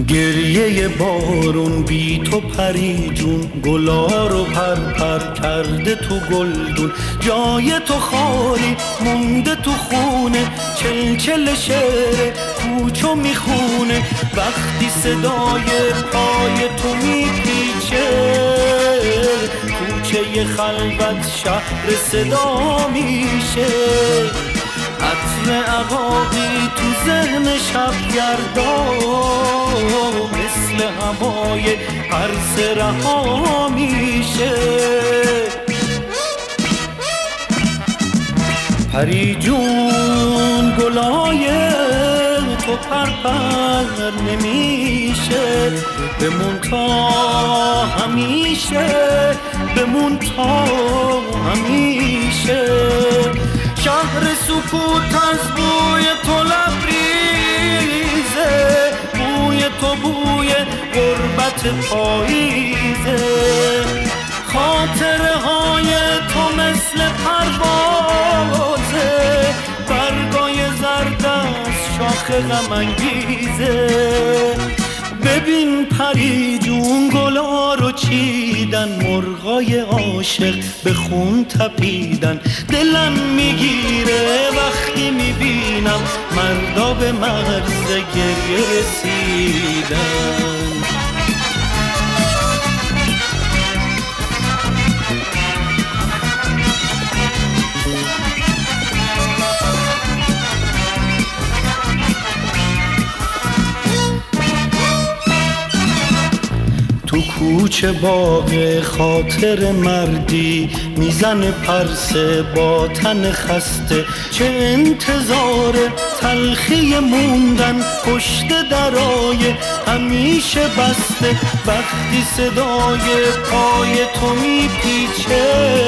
گریه بارون بی تو پری جون، گلا رو پر کرده تو گلدون. جای تو خالی مونده تو خونه، چلچل شعر کوچو میخونه. وقتی صدای پای تو میپیچه، کوچه خلوت شهر صدا میشه. عطر عقاقی تو ذهن شبگردان، مثل هوای عرصه رها میشه. پری جون گلای تو پر نمیشه، بمون تا همیشه، بمون تا همیشه. شهر سکوت از بوی تو لبریزه، بوی تو بوی غربت پاییزه. خاطره های تو مثل پروازه، برگای زرد از شاخ غم انگیزه. ببین پری جون گلا رو چیدن، مرغای عاشق به خون تپیدن. دلم میگیره وقتی میبینم مردا به مرز گریه رسیدن. تو کوچه باغ خاطر مردی، میزن پرسه با تن خسته. چه انتظار تلخی موندن پشت درای همیشه بسته. وقتی صدای پای تو میپیچه،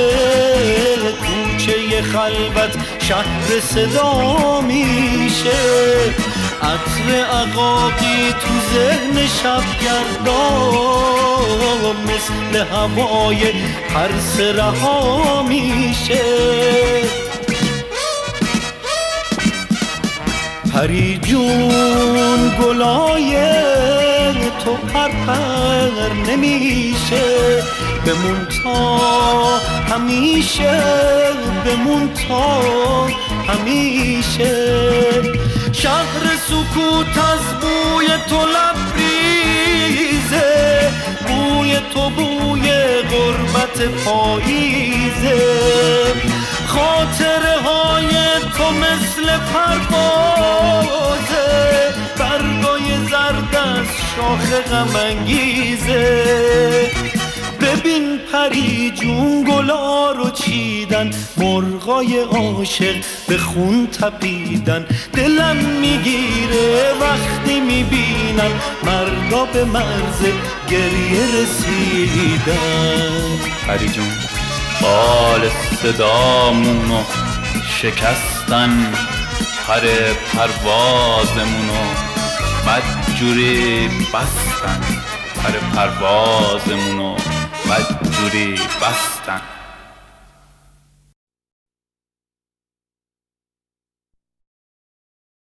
کوچه خلوت شهر صدا میشه. عطر عقاقی تو ذهن شبگردان، مثل هوای عرصه رها میشه. پری جون گلای تو پر نمیشه، بمون تا همیشه، بمون تا همیشه. شهر سکوت از بوی تو لبریزه، بوی تو بوی غربت پاییزه. خاطره های تو مثل پروازه، برگای زرد از شاخ غم انگیزه. ببین پری جون گلا رو چیدن، مرغای عاشق به خون تپیدن. دلم میگیره وقتی میبینم مردا به مرز گریه رسیدن. پری جون بال صدامونو شکستن، پر پروازمونو بدجوری بستن، پر پروازمونو بدجوری بستن.